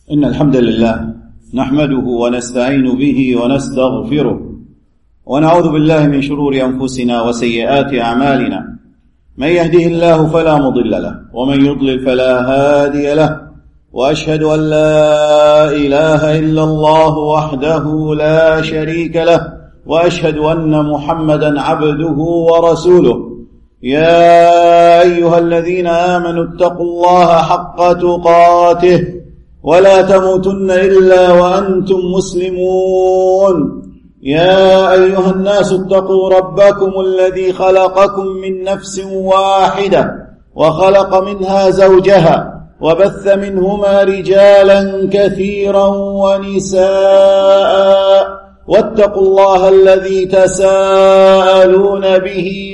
إن الحمد لله نحمده ونستعين به ونستغفره ونعوذ بالله من شرور أنفسنا وسيئات أعمالنا. من يهده الله فلا مضل له ومن يضلل فلا هادي له، وأشهد أن لا إله إلا الله وحده لا شريك له، وأشهد أن محمدا عبده ورسوله. يا أيها الذين آمنوا اتقوا الله حق تقاته ولا تموتن إلا وأنتم مسلمون. يا أيها الناس اتقوا ربكم الذي خلقكم من نفس واحدة وخلق منها زوجها وبث منهما رجالا كثيرا ونساء، واتقوا الله الذي تساءلون به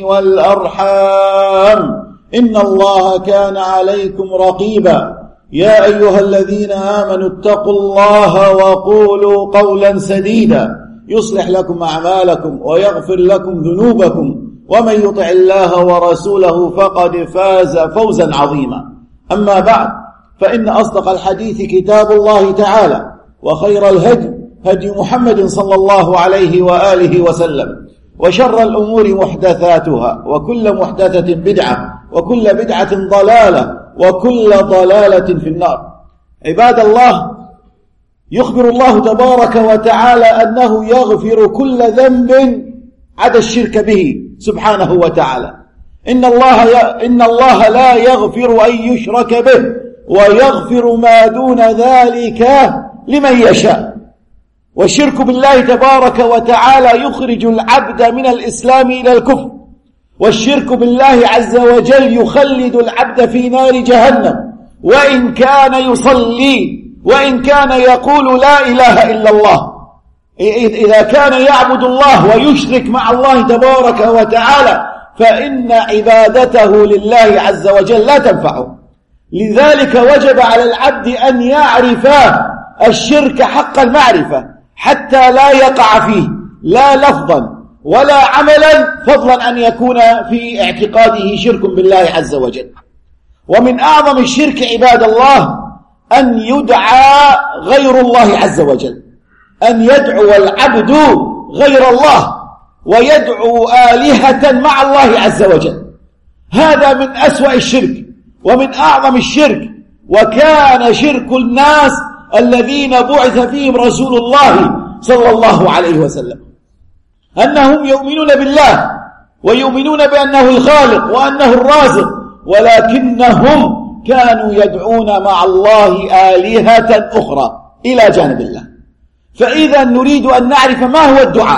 والأرحام إن الله كان عليكم رقيبا. يا أيها الذين آمنوا اتقوا الله وقولوا قولا سديدا يصلح لكم أعمالكم ويغفر لكم ذنوبكم، ومن يطع الله ورسوله فقد فاز فوزا عظيما. أما بعد، فإن أصدق الحديث كتاب الله تعالى، وخير الهدي هدي محمد صلى الله عليه وآله وسلم، وشر الأمور محدثاتها، وكل محدثة بدعة، وكل بدعة ضلالة، وكل ضلالة في النار. عباد الله، يخبر الله تبارك وتعالى أنه يغفر كل ذنب عدا الشرك به سبحانه وتعالى. إن الله لا يغفر أن يشرك به، ويغفر ما دون ذلك لمن يشاء. والشرك بالله تبارك وتعالى يخرج العبد من الإسلام إلى الكفر، والشرك بالله عز وجل يخلد العبد في نار جهنم، وإن كان يصلي، وإن كان يقول لا إله إلا الله. إذا كان يعبد الله ويشرك مع الله تبارك وتعالى فإن عبادته لله عز وجل لا تنفعه. لذلك وجب على العبد أن يعرف الشرك حق المعرفة حتى لا يقع فيه، لا لفظا ولا عملا، فضلا أن يكون في اعتقاده شرك بالله عز وجل. ومن أعظم الشرك عباد الله أن يدعى غير الله عز وجل، أن يدعو العبد غير الله ويدعو آلهة مع الله عز وجل. هذا من أسوأ الشرك ومن أعظم الشرك. وكان شرك الناس الذين بعث فيهم رسول الله صلى الله عليه وسلم أنهم يؤمنون بالله ويؤمنون بأنه الخالق وأنه الرازق، ولكنهم كانوا يدعون مع الله آلهة أخرى إلى جانب الله. فإذا نريد أن نعرف ما هو الدعاء،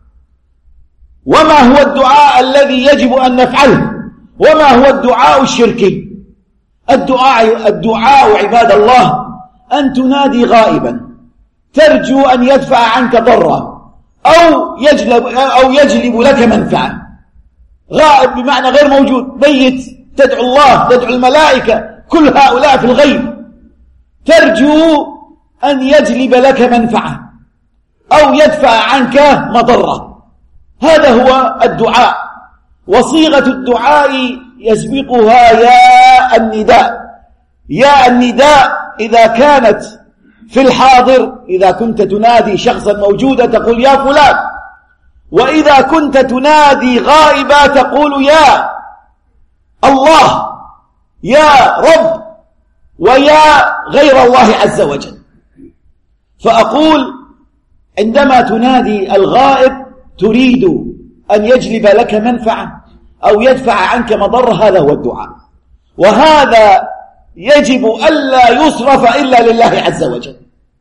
وما هو الدعاء الذي يجب أن نفعله، وما هو الدعاء الشركي. الدعاء عباد الله أن تنادي غائبا ترجو أن يدفع عنك ضرا أو يجلب لك منفعة. غائب بمعنى غير موجود، ميت، تدعو الله، تدعو الملائكة، كل هؤلاء في الغيب، ترجو أن يجلب لك منفعة أو يدفع عنك مضرة. هذا هو الدعاء. وصيغة الدعاء يسبقها يا النداء. يا النداء إذا كانت في الحاضر، إذا كنت تنادي شخصا موجودا تقول يا فلان، وإذا كنت تنادي غائبا تقول يا الله، يا رب، ويا غير الله عز وجل. فأقول عندما تنادي الغائب تريد أن يجلب لك منفعة أو يدفع عنك مضرة، هذا هو الدعاء. وهذا يجب ألا يصرف إلا لله عز وجل.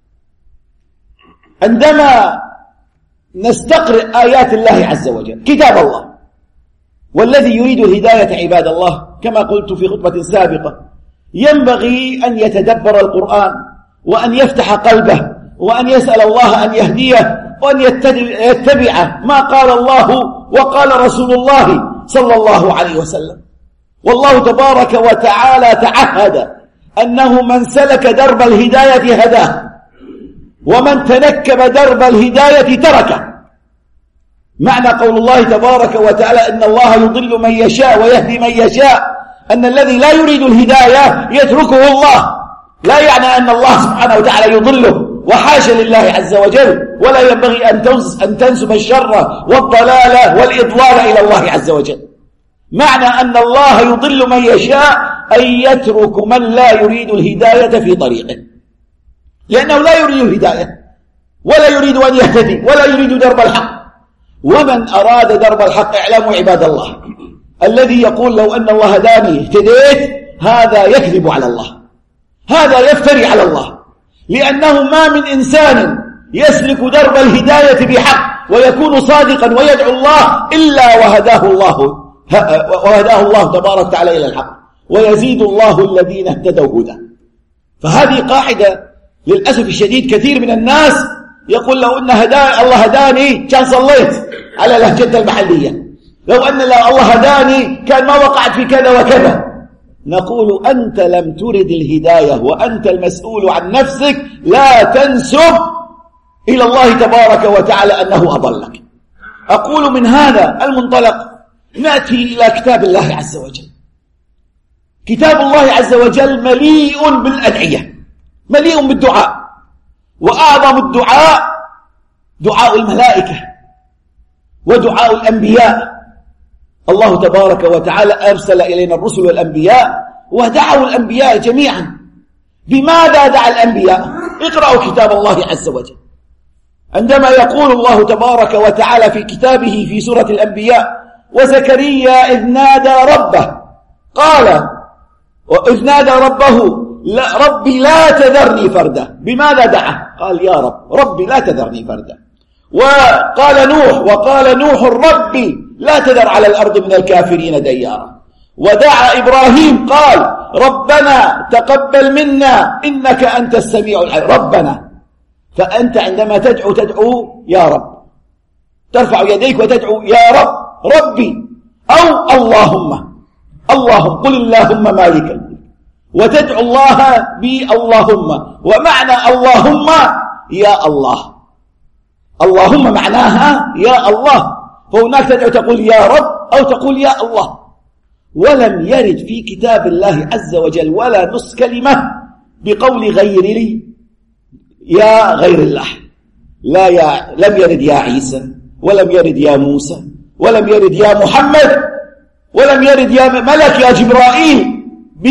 عندما نستقرئ آيات الله عز وجل، كتاب الله، والذي يريد الهداية عباد الله كما قلت في خطبة سابقة ينبغي أن يتدبر القرآن، وأن يفتح قلبه، وأن يسأل الله أن يهديه، وأن يتبع ما قال الله وقال رسول الله صلى الله عليه وسلم. والله تبارك وتعالى تعهد أنه من سلك درب الهداية هداه، ومن تنكب درب الهداية تركه. معنى قول الله تبارك وتعالى إن الله يضل من يشاء ويهدي من يشاء، أن الذي لا يريد الهداية يتركه الله لا يعني أن الله سبحانه وتعالى يضله، وحاشا لله عز وجل، ولا ينبغي أن تنسب الشر والضلال والإضلال إلى الله عز وجل. معنى أن الله يضل من يشاء أن يترك من لا يريد الهداية في طريقه، لأنه لا يريد الهداية ولا يريد أن يهتدي ولا يريد درب الحق. ومن أراد درب الحق اعلموا عباد الله، الذي يقول لو أن الله هداني اهتديت، هذا يكذب على الله، هذا يفتري على الله، لأنه ما من إنسان يسلك درب الهداية بحق ويكون صادقا ويدعو الله إلا وهداه الله تبارك وتعالى إلى الحق، ويزيد الله الذين اهتدوا هدى. فهذه قاعدة للأسف الشديد كثير من الناس يقول لو أن الله هداني كان صليت على لهجته المحلية، لو أن الله هداني كان ما وقعت في كذا وكذا. نقول أنت لم ترد الهداية وأنت المسؤول عن نفسك، لا تنسب إلى الله تبارك وتعالى أنه أضلك. أقول من هذا المنطلق نأتي إلى كتاب الله عز وجل. كتاب الله عز وجل مليء بالأدعية، مليء بالدعاء، وأعظم الدعاء دعاء الملائكة ودعاء الأنبياء. الله تبارك وتعالى أرسل إلينا الرسل والأنبياء ودعوا الأنبياء جميعا. بماذا دعا الأنبياء؟ اقرأوا كتاب الله عز وجل، عندما يقول الله تبارك وتعالى في كتابه في سورة الأنبياء: وزكريا إذ نادى ربه قال وإذ نادى ربه ربي لا تذرني فردا. بماذا دعا؟ قال يا ربي لا تذرني فردا. وقال نوح ربي لا تذر على الأرض من الكافرين ديارا. ودعا إبراهيم قال ربنا تقبل منا إنك أنت السميع العليم. ربنا. فأنت عندما تدعو يا رب، ترفع يديك وتدعو يا ربي أو اللهم قل اللهم مالك الملك، وتدعو الله باللهم. ومعنى اللهم يا الله، اللهم معناها يا الله، فهناك تدعو تقول يا رب أو تقول يا الله. ولم يرد في كتاب الله عز وجل ولا نص كلمة بقول غير لي يا غير الله. لم يرد يا عيسى، ولم يرد يا موسى، ولم يرد يا محمد، ولم يرد يا ملك يا جبرائيل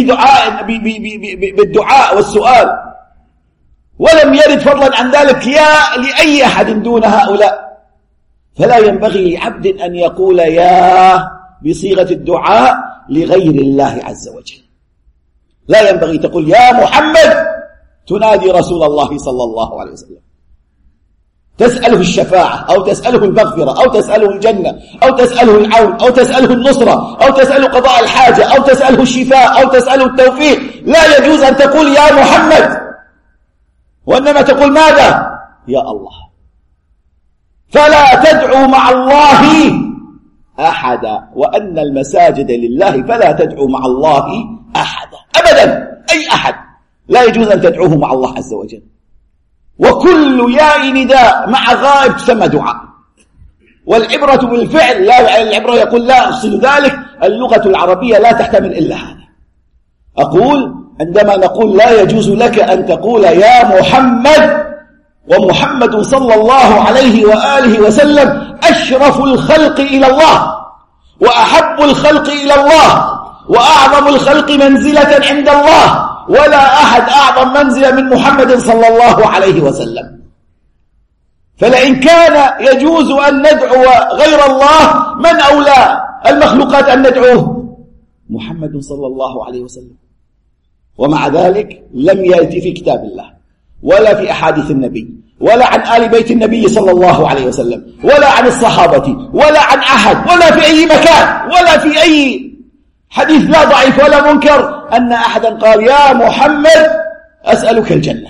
بالدعاء والسؤال، ولم يرد فضلا عن ذلك يا لأي أحد دون هؤلاء. فلا ينبغي لعبد أن يقول يا بصيغة الدعاء لغير الله عز وجل. لا ينبغي تقول يا محمد تنادي رسول الله صلى الله عليه وسلم، تسأله الشفاعة أو تسأله المغفرة أو تسأله الجنة أو تسأله العون أو تسأله النصرة أو تسأله قضاء الحاجة أو تسأله الشفاء أو تسأله التوفيق. لا يجوز أن تقول يا محمد، وإنما تقول ماذا؟ يا الله. فلا تدعو مع الله أحدا، وأن المساجد لله فلا تدعو مع الله أحدا أبدا. أي أحد لا يجوز أن تدعوه مع الله عز وجل. وكل ياء نداء مع غائب تسمى دعاء، والعبرة بالفعل، لا العبرة يقول لا أقصد ذلك، اللغة العربية لا تحتمل إلا هذا. أقول عندما نقول لا يجوز لك أن تقول يا محمد، ومحمد صلى الله عليه وآله وسلم أشرف الخلق إلى الله وأحب الخلق إلى الله وأعظم الخلق منزلة عند الله، ولا أحد أعظم منزلة من محمد صلى الله عليه وسلم. فلئن كان يجوز أن ندعو غير الله، من أولى المخلوقات أن ندعوه؟ محمد صلى الله عليه وسلم. ومع ذلك لم يأتي في كتاب الله ولا في أحاديث النبي ولا عن آل بيت النبي صلى الله عليه وسلم ولا عن الصحابة ولا عن أحد ولا في أي مكان ولا في أي حديث لا ضعيف ولا منكر أن أحدا قال يا محمد أسألك الجنة.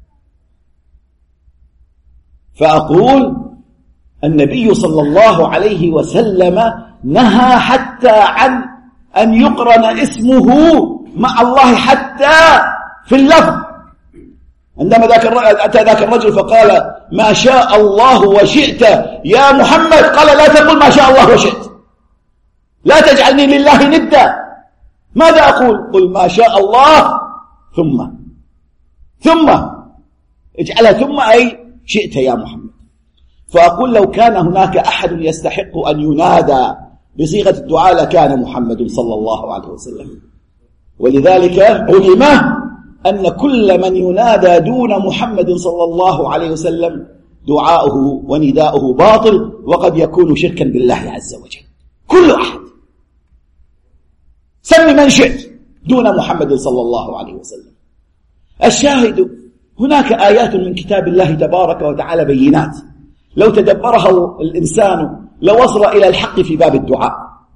فأقول النبي صلى الله عليه وسلم نهى حتى عن أن يقرن اسمه مع الله حتى في اللفظ. عندما أتى ذاك الرجل فقال ما شاء الله وشئت يا محمد، قال لا تقل ما شاء الله وشئت، لا تجعلني لله ندا. ماذا أقول؟ قل ما شاء الله ثم ثم اجعلها ثم أي شئت يا محمد. فأقول لو كان هناك أحد يستحق أن ينادى بصيغة الدعاء لكان محمد صلى الله عليه وسلم. ولذلك علم أن كل من ينادى دون محمد صلى الله عليه وسلم دعاؤه ونداؤه باطل، وقد يكون شركا بالله عز وجل. كل أحد سم من شئت دون محمد صلى الله عليه وسلم. الشاهد هناك آيات من كتاب الله تبارك وتعالى بينات لو تدبرها الإنسان لوصل إلى الحق في باب الدعاء.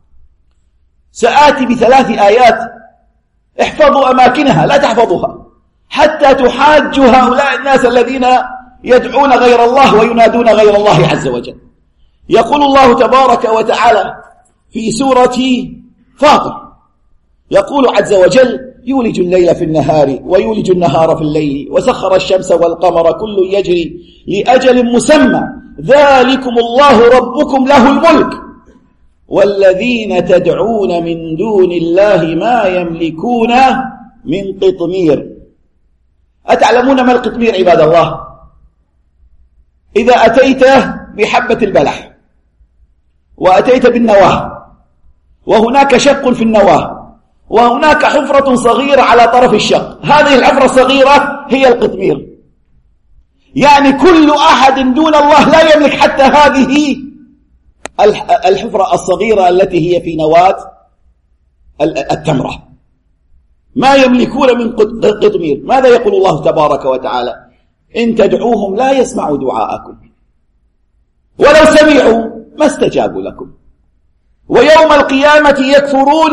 سآتي ب3 آيات احفظوا أماكنها لا تحفظوها حتى تحاجوا هؤلاء الناس الذين يدعون غير الله وينادون غير الله عز وجل. يقول الله تبارك وتعالى في سورة فاطر، يقول عز وجل: يولج الليل في النهار ويولج النهار في الليل وسخر الشمس والقمر كل يجري لأجل مسمى ذلكم الله ربكم له الملك والذين تدعون من دون الله ما يملكون من قطمير. أتعلمون ما القطمير عباد الله؟ إذا أتيت بحبة البلح وأتيت بالنواة وهناك شق في النواة وهناك حفرة صغيرة على طرف الشق، هذه الحفرة الصغيرة هي القطمير. يعني كل أحد دون الله لا يملك حتى هذه الحفرة الصغيرة التي هي في نواة التمرة، ما يملكون من قطمير. ماذا يقول الله تبارك وتعالى؟ إن تدعوهم لا يسمعوا دعاءكم ولو سمعوا ما استجابوا لكم ويوم القيامة يكفرون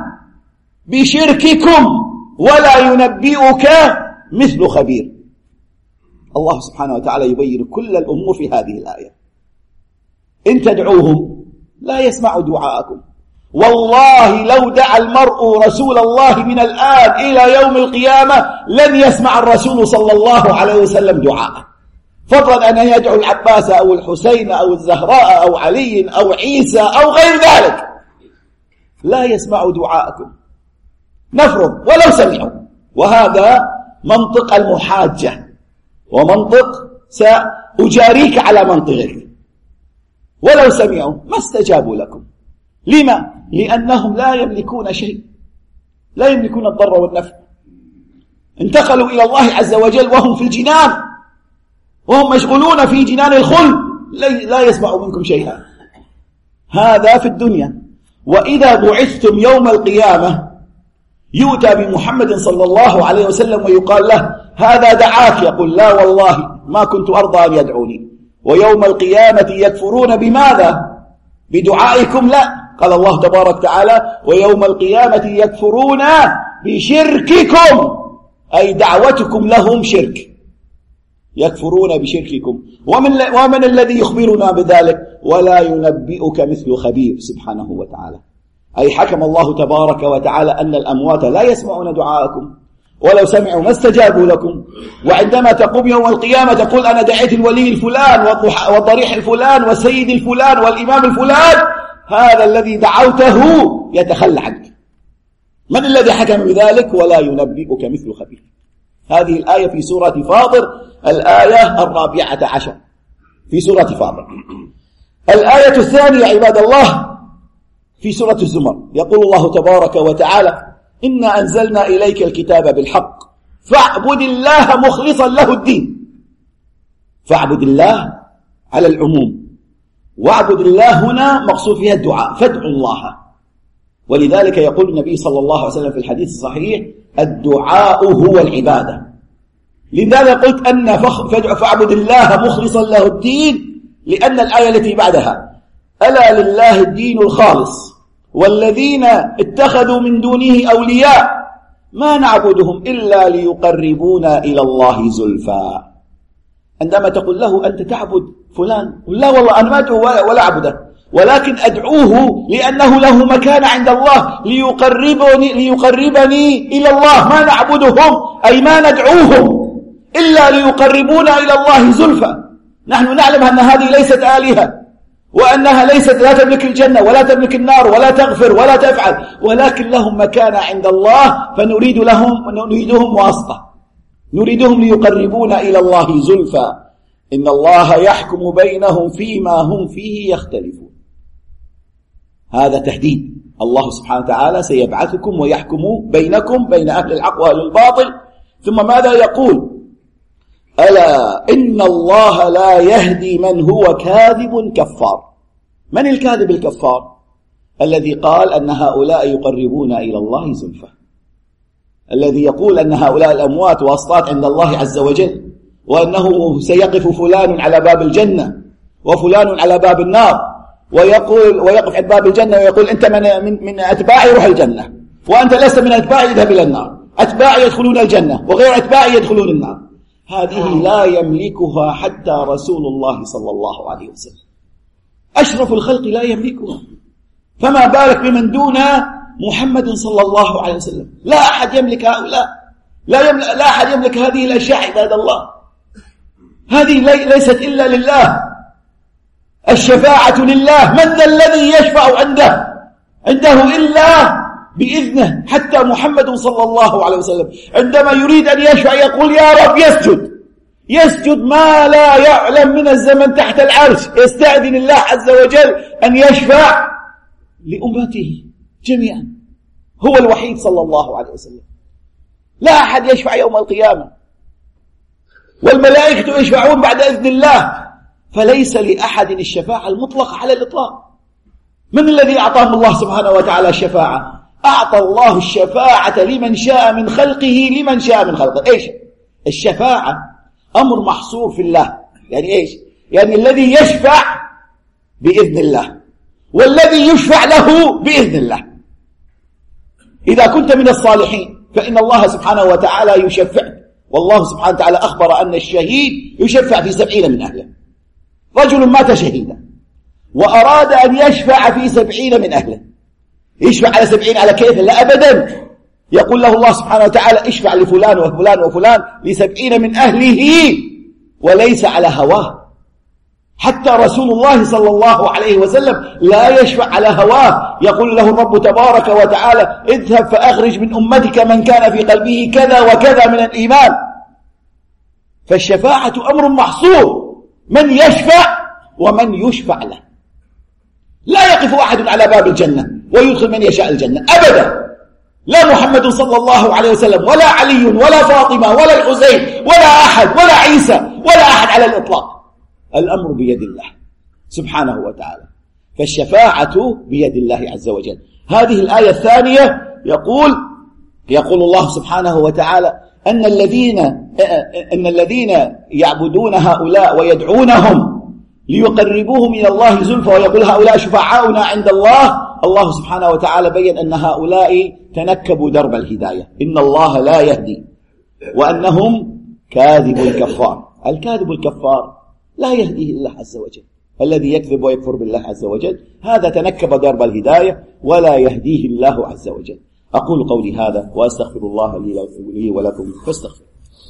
بشرككم ولا ينبئك مثل خبير. الله سبحانه وتعالى يبين كل الأمور في هذه الآية. إن تدعوهم لا يسمعوا دعاءكم، والله لو دعا المرء رسول الله من الآن إلى يوم القيامة لن يسمع الرسول صلى الله عليه وسلم دعاءه، فضلا أن يدعو العباس أو الحسين أو الزهراء أو علي أو عيسى أو غير ذلك، لا يسمع دعاءكم. نفرض ولو سمعوا، وهذا منطق المحاجة ومنطق سأجاريك على منطقك. ولو سمعوا ما استجابوا لكم. لما؟ لأنهم لا يملكون شيء، لا يملكون الضر والنفع. انتقلوا إلى الله عز وجل وهم في الجنان، وهم مشغولون في جنان الخلد، لا يسمعوا منكم شيئا. هذا في الدنيا. وإذا بعثتم يوم القيامة يؤتى بمحمد صلى الله عليه وسلم ويقال له: هذا دعاك، يقول: لا والله ما كنت أرضى أن يدعوني. ويوم القيامة يكفرون بماذا؟ بدعائكم؟ لا، قال الله تبارك وتعالى: ويوم القيامة يكفرون بشرككم، أي دعوتكم لهم شرك، يكفرون بشرككم. ومن الذي يخبرنا بذلك؟ ولا ينبئك مثل خبير سبحانه وتعالى. أي حكم الله تبارك وتعالى أن الأموات لا يسمعون دعاءكم، ولو سمعوا ما استجابوا لكم. وعندما تقوم يوم القيامة تقول: أنا دعيت الولي الفلان والضريح الفلان والسيد الفلان والإمام الفلان، هذا الذي دعوته يتخلى عنك. من الذي حكم بذلك؟ ولا ينبئك مثل خبير. هذه الآية في سورة فاطر، الآية 14 في سورة فاطر. الآية الثانية عباد الله في سورة الزمر، يقول الله تبارك وتعالى: إنا أنزلنا إليك الكتاب بالحق فاعبد الله مخلصا له الدين. فاعبد الله على العموم، واعبد الله هنا مقصود فيها الدعاء، فادعوا الله. ولذلك يقول النبي صلى الله عليه وسلم في الحديث الصحيح: الدعاء هو العبادة. لذلك قلت أن فاعبد الله مخلصا له الدين، لأن الآية التي بعدها: ألا لله الدين الخالص والذين اتخذوا من دونه أولياء ما نعبدهم إلا ليقربونا إلى الله زلفى. عندما تقول له أنت تعبد فلان، لا والله أنا ما أدعو ولا أعبده، ولكن أدعوه لأنه له مكان عند الله ليقربني إلى الله. ما نعبدهم أي ما ندعوهم إلا ليقربونا إلى الله زلفى. نحن نعلم أن هذه ليست آلهة، وأنها ليست لا تملك الجنة ولا تملك النار ولا تغفر ولا تفعل، ولكن لهم مكانة عند الله، فنريدهم واسطة. نريدهم ليقربونا إلى الله زلفى إن الله يحكم بينهم فيما هم فيه يختلفون. هذا تهديد، الله سبحانه وتعالى سيبعثكم ويحكم بينكم بين أهل الحق وأهل الباطل. ثم ماذا يقول؟ ألا إن الله لا يهدي من هو كاذب كفار. من الكاذب الكفار؟ الذي قال أن هؤلاء يقربون إلى الله زلفى، الذي يقول أن هؤلاء الأموات واسطات عند الله عز وجل، وأنه سيقف فلان على باب الجنة وفلان على باب النار، ويقف عند باب الجنة ويقول أنت من أتباعي روح الجنة، وأنت لست من أتباعي اذهب إلى النار، أتباعي يدخلون الجنة وغير أتباعي يدخلون النار. هذه لا يملكها حتى رسول الله صلى الله عليه وسلم، أشرف الخلق لا يملكها، فما بالك بمن دون محمد صلى الله عليه وسلم. لا أحد يملك هؤلاء، لا أحد يملك هذه الأشياء عباد الله. هذه ليست إلا لله، الشفاعة لله. من ذا الذي يشفع عنده إلا بإذنه. حتى محمد صلى الله عليه وسلم عندما يريد أن يشفع يقول يا رب يسجد ما لا يعلم من الزمن تحت العرش، يستأذن الله عز وجل أن يشفع لأمته جميعا. هو الوحيد صلى الله عليه وسلم، لا أحد يشفع يوم القيامة، والملائكة يشفعون بعد إذن الله، فليس لأحد الشفاعة المطلقة على الإطلاق. من الذي أعطاهم الله سبحانه وتعالى الشفاعة؟ أعطى الله الشفاعة لمن شاء من خلقه لمن شاء من خلقه. إيش الشفاعة؟ أمر محصور في الله. يعني إيش؟ يعني الذي يشفع بإذن الله والذي يشفع له بإذن الله. إذا كنت من الصالحين فإن الله سبحانه وتعالى يشفع، والله سبحانه وتعالى أخبر أن الشهيد يشفع في 70 من أهله. رجل مات شهيدا وأراد أن يشفع في 70 من أهله، يشفع على 70 على كيف؟ لا أبدا. يقول له الله سبحانه وتعالى اشفع لفلان وفلان وفلان ل70 من أهله، وليس على هواه. حتى رسول الله صلى الله عليه وسلم لا يشفع على هواه. يقول له الرب تبارك وتعالى اذهب فأخرج من أمتك من كان في قلبه كذا وكذا من الإيمان. فالشفاعة أمر محصور، من يشفع ومن يشفع له. لا يقف أحد على باب الجنة ويدخل من يشاء الجنة أبدا، لا محمد صلى الله عليه وسلم ولا علي ولا فاطمة ولا الحسين ولا أحد ولا عيسى ولا أحد على الإطلاق. الأمر بيد الله سبحانه وتعالى، فالشفاعة بيد الله عز وجل. هذه الآية الثانية يقول الله سبحانه وتعالى أن الذين يعبدون هؤلاء ويدعونهم ليقربوهم إلى الله زلفى ويقول هؤلاء شفعاؤنا عند الله. الله سبحانه وتعالى بيّن أن هؤلاء تنكبوا درب الهداية، إن الله لا يهدي، وأنهم كاذب الكفار. الكاذب الكفار لا يهديه الله عز وجل، الذي يكذب ويكفر بالله عز وجل هذا تنكب درب الهداية ولا يهديه الله عز وجل. أقول قولي هذا وأستغفر الله لي ولكم فاستغفر.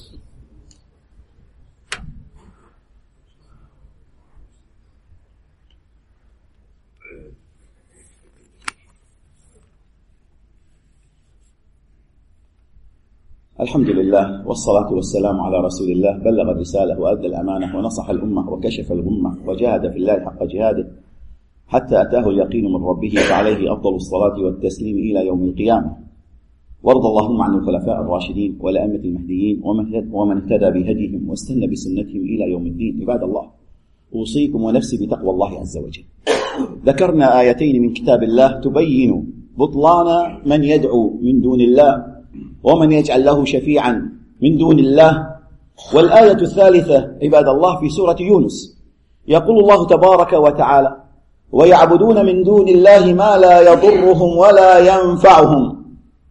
الحمد لله والصلاة والسلام على رسول الله، بلغ الرسالة وأدى الأمانة ونصح الأمة وكشف الغمة وجاهد في الله حق جهاده حتى أتاه اليقين من ربه، فعليه أفضل الصلاة والتسليم إلى يوم القيامة. وارض اللهم عن الخلفاء الراشدين والأئمة المهديين ومن اهتدى بهديهم واستنى بسنتهم إلى يوم الدين. عباد الله، أوصيكم ونفسي بتقوى الله عز وجل. ذكرنا آيتين من كتاب الله تبين بطلان من يدعو من دون الله ومن يجعل له شفيعا من دون الله. والآية الثالثة عباد الله في سورة يونس يقول الله تبارك وتعالى ويعبدون من دون الله ما لا يضرهم ولا ينفعهم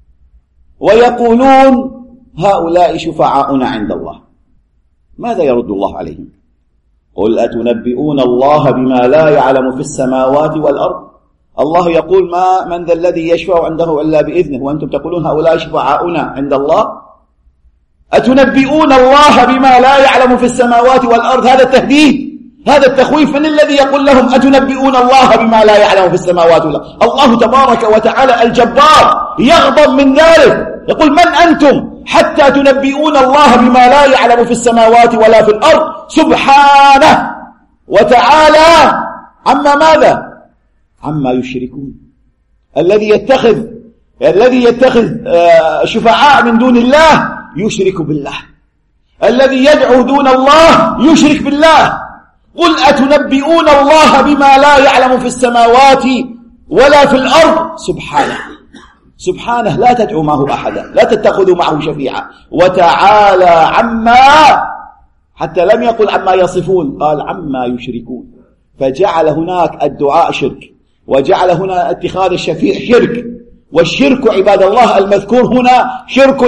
ويقولون هؤلاء شفعاؤنا عند الله. ماذا يرد الله عليهم؟ قل أتنبئون الله بما لا يعلم في السماوات والأرض. الله يقول من ذا الذي يشفع عنده إلا بإذنه، وأنتم تقولون هؤلاء شفعاؤنا عند الله. أتنبئون الله بما لا يعلم في السماوات والأرض. هذا التهديد، هذا التخويف. من الذي يقول لهم أتنبئون الله بما لا يعلم في السماوات والأرض؟ الله تبارك وتعالى الجبار يغضب من ذلك، يقول: من أنتم حتى تنبئون الله بما لا يعلم في السماوات ولا في الأرض سبحانه وتعالى عما ماذا؟ عما يشركون. الذي يتخذ شفعاء من دون الله يشرك بالله، الذي يدعو دون الله يشرك بالله. قل أتنبئون الله بما لا يعلم في السماوات ولا في الأرض سبحانه لا تدعو معه أحدا، لا تتخذوا معه شفيعا، وتعالى عما، حتى لم يقل عما يصفون، قال عما يشركون، فجعل هناك الدعاء شرك، وجعل هنا اتخاذ الشفيع شرك. والشرك عباد الله المذكور هنا شرك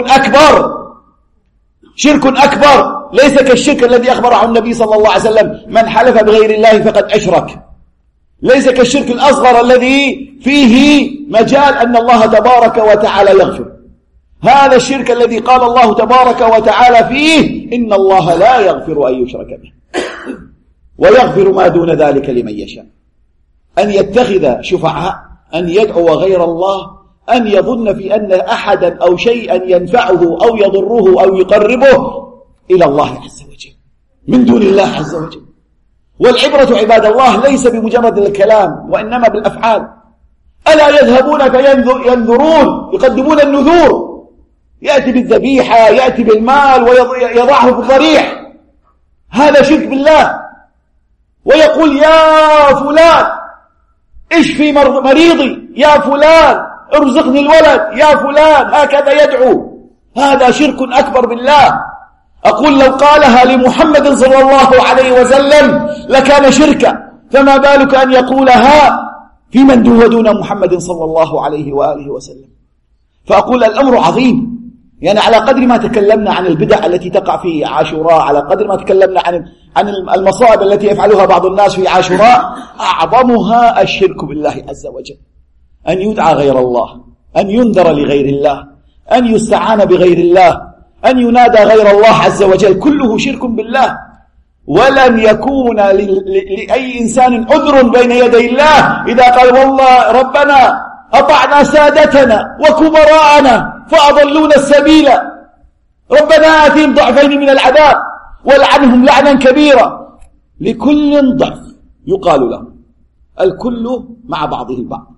أكبر، ليس كالشرك الذي أخبر عن النبي صلى الله عليه وسلم: من حلف بغير الله فقد أشرك. ليس كالشرك الأصغر الذي فيه مجال أن الله تبارك وتعالى يغفر. هذا الشرك الذي قال الله تبارك وتعالى فيه: إن الله لا يغفر أن يشرك به ويغفر ما دون ذلك لمن يشاء. أن يتخذ شفعاء، أن يدعو غير الله، أن يظن في أن أحدا أو شيئا ينفعه أو يضره أو يقربه إلى الله عز وجل من دون الله عز وجل. والعبرة عباد الله ليس بمجرد الكلام، وإنما بالأفعال. ألا يذهبون فينذرون، يقدمون النذور، يأتي بالذبيحة، يأتي بالمال ويضعه في الضريح، هذا شرك بالله. ويقول: يا فلان اشفي مريضي، يا فلان ارزقني الولد، يا فلان، هكذا يدعو. هذا شرك أكبر بالله. أقول: لو قالها لمحمد صلى الله عليه وسلم لكان شركا، فما بالك أن يقولها في من دون محمد صلى الله عليه وآله وسلم. فأقول: الأمر عظيم. يعني على قدر ما تكلمنا عن البدع التي تقع في عاشوراء، على قدر ما تكلمنا عن المصائب التي يفعلها بعض الناس في عاشوراء، أعظمها الشرك بالله عز وجل. أن يدعى غير الله، أن ينذر لغير الله، أن يستعان بغير الله، أن ينادى غير الله عز وجل، كله شرك بالله. ولن يكون لأي إنسان عذر بين يدي الله إذا قال: والله ربنا أطعنا سادتنا وكبراءنا فأضلونا السبيل، ربنا آتهم ضعفين من العذاب والعنهم لعنا كبيرا. لكل ضعف يقال له، الكل مع بعضه البعض،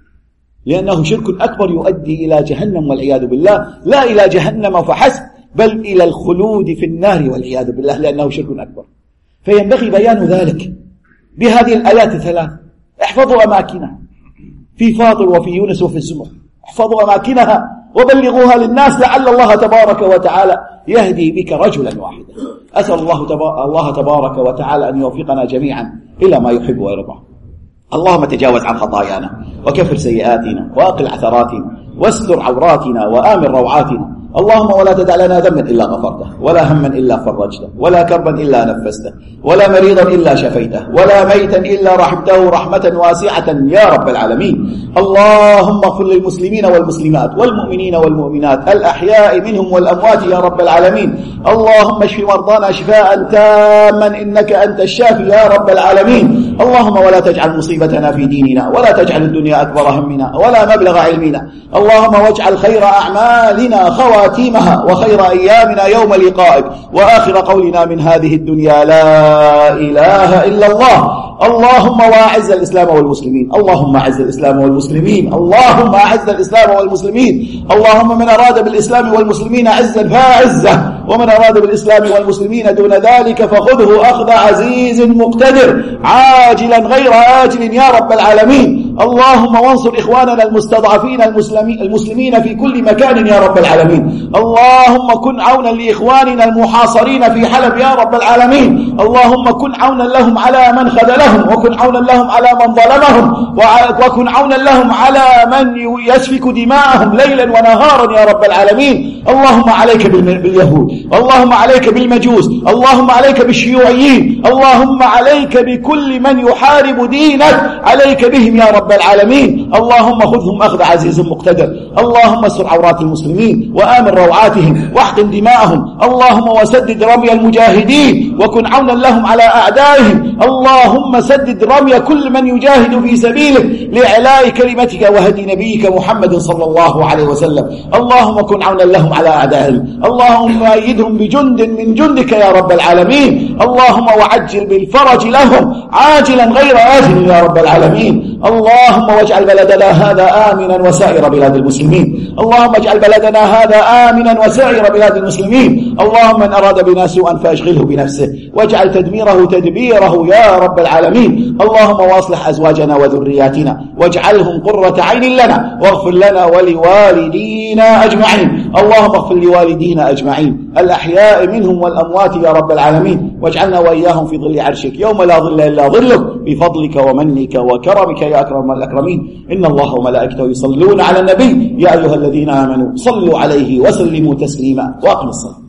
لأنه شرك أكبر يؤدي إلى جهنم والعياذ بالله، لا إلى جهنم فحسب، بل إلى الخلود في النار والعياذ بالله، لأنه شرك أكبر. فينبغي بيان ذلك بهذه الآيات الثلاث. احفظوا أماكنها في فاطر وفي يونس وفي الزمر، احفظوا أماكنها وبلغوها للناس، لعل الله تبارك وتعالى يهدي بك رجلا واحدا. أسأل الله تبارك وتعالى أن يوفقنا جميعا إلى ما يحب ويرضى. اللهم تجاوز عن خطايانا وكفر سيئاتنا وأقل عثراتنا واستر عوراتنا وآمن روعاتنا. اللهم ولا تدع لنا ذنبا إلا غفرته، ولا هما إلا فرجته، ولا كربا إلا نفسته، ولا مريضا إلا شفيته، ولا ميتا إلا رحمته رحمة واسعة يا رب العالمين. اللهم اغفر للمسلمين والمسلمات والمؤمنين والمؤمنات الأحياء منهم والأموات يا رب العالمين. اللهم اشف مرضانا شفاء تاما إنك أنت الشافي يا رب العالمين. اللهم ولا تجعل مصيبتنا في ديننا، ولا تجعل الدنيا أكبر همنا ولا مبلغ علمنا. اللهم واجعل خير أعمالنا خواتيمها، وخير أيامنا يوم لقائك، وآخر قولنا من هذه الدنيا لا إله إلا الله. اللهم واعز الإسلام والمسلمين، اللهم أعز الإسلام والمسلمين، اللهم أعز الإسلام والمسلمين. اللهم من أراد بالإسلام والمسلمين عزا فأعزه، ومن أراد بالإسلام والمسلمين دون ذلك فخذه أخذ عزيز مقتدر عاجلا غير آجل يا رب العالمين. اللهم وانصر إخواننا المستضعفين المسلمين في كل مكان يا رب العالمين. اللهم كن عونا لإخواننا المحاصرين في حلب يا رب العالمين. اللهم كن عونا لهم على من خذلهم، وكن عونا لهم على من ظلمهم، وكن عونا لهم على من يسفك دماءهم ليلا ونهارا يا رب العالمين. اللهم عليك باليهود، اللهم عليك بالمجوس، اللهم عليك بالشيوعيين، اللهم عليك بكل من يحارب دينك، عليك بهم يا رب العالمين. اللهم خذهم أخذ عزيز مقتدر. اللهم استر عورات المسلمين وآمن روعاتهم واحقن دماءهم. اللهم وسدد رمي المجاهدين، وكن عونا لهم على أعدائهم. اللهم اللهم سدد رمي كل من يجاهد في سبيلك لإعلاء كلمتك وهدي نبيك محمد صلى الله عليه وسلم. اللهم كن عونا لهم على أعدائهم، اللهم أيدهم بجند من جندك يا رب العالمين. اللهم وعجل بالفرج لهم عاجلا غير آجل يا رب العالمين. اللهم واجعل بلدنا هذا آمنا وسائر بلاد المسلمين. اللهم اجعل بلدنا هذا آمنا وسائر بلاد المسلمين. اللهم من أراد بنا سوءا فأشغله بنفسه واجعل تدميره تدبيره يا رب العالمين. اللهم واصلح أزواجنا وذرياتنا واجعلهم قرة عين لنا، واغفر لنا ولوالدينا أجمعين. اللهم اغفر لوالدينا أجمعين الأحياء منهم والأموات يا رب العالمين، واجعلنا وإياهم في ظل عرشك يوم لا ظل إلا ظلك بفضلك ومنك وكرمك يا أكرم الأكرمين. إن الله وملائكته يصلون على النبي يا أيها الذين آمنوا صلوا عليه وسلموا تسليما. وأقم الصلاة.